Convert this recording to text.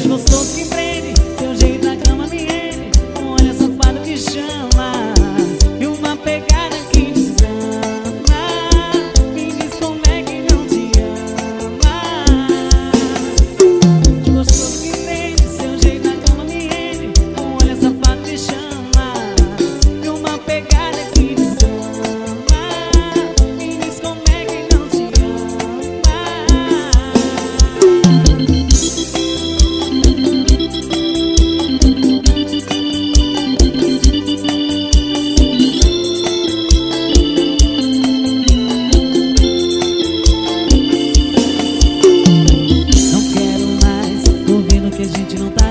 beijo gostoso que prende, seu jeito na cama me rende. Um olhar safado que chama e uma pegada que desama. Me diz como é que não te ama. Beijo gostoso que prende, seu jeito na cama me rende. Um olhar safado que chama e uma pegada que desama. Me diz como é que não te ama. Não quero mais ouvir no que a gente não tá